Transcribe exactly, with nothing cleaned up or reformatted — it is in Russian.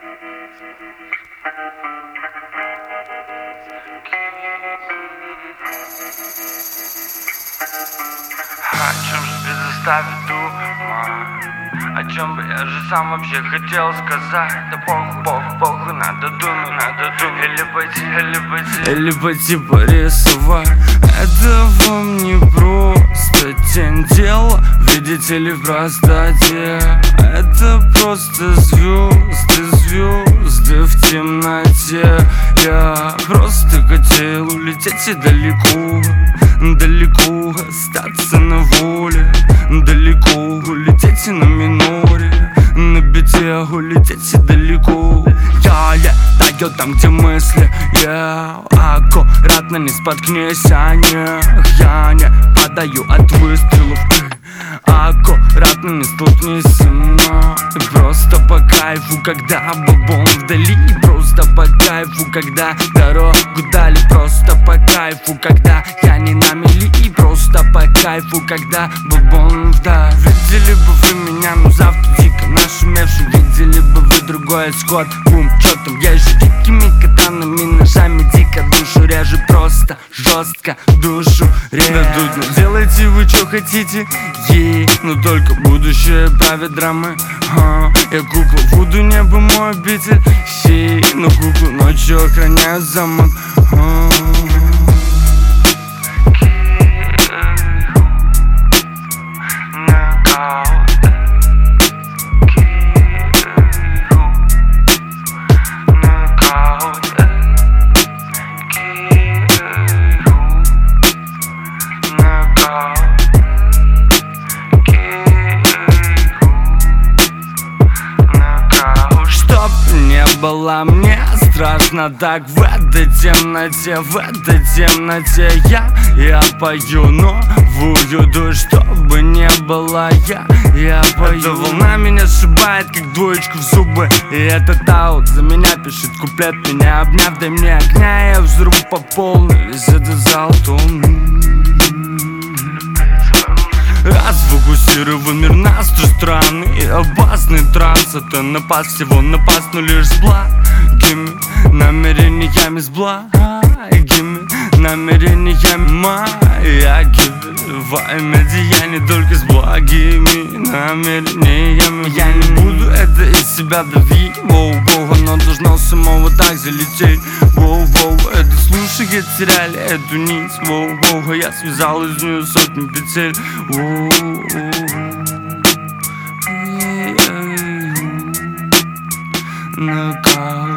О чем же без заставить думать? О чем бы я же сам вообще хотел сказать? Да похуй, похуй, похуй, надо думать, надо думать. Или пойти, или пойти, или пойти порисовать. Это вам не просто тень дела, видите ли, в простоте. Это просто звезды, звезды в темноте. Я просто хотел улететь и далеко, далеко остаться на воле, далеко улететь и на миноре, на бите улететь и далеко. Я летаю там, где мысли, я аккуратно не споткнися, не, я не падаю от выстрелов, аккуратно не столкнись со мной. Просто по кайфу, когда бабон вдали, просто по кайфу, когда дорогу дали, просто по кайфу, когда я не на мели, и просто по кайфу, когда бабон вдаль. Видели бы вы меня, ну завтра дико нашумевшим, видели бы вы другой исход. Бум, чё там, я же дикими катанами, ножами дико душу режу, просто жестко душу режу. Да тут не делайте вы чё хотите, ей, но только будущее правит драмы. а, Я кукла, Вуду небо мой обитель сей, но куклу ночью охраняю замок. а. Чтоб не было мне страшно так в этой темноте, в этой темноте я, я пою новую душ, чтобы не было я, я пою. Эта волна меня сшибает, как двоечку в зубы, и этот аут за меня пишет куплет, меня обняв, дай мне огня, я взру по полной, весь этот зал тон. Сфокусирован мир на сто стран и опасный транс. Это напасть, всего напасть, но лишь с благими намерениями, с благими намерениями маяки во имя деяний, только с благими намерениями. Я не буду это из себя давить, воу-воу, оно должно самого так залететь, воу-воу. Это слушает, теряли эту нить, воу-воу, а я связал из нее сотни петель, воу-воу. Нокаут.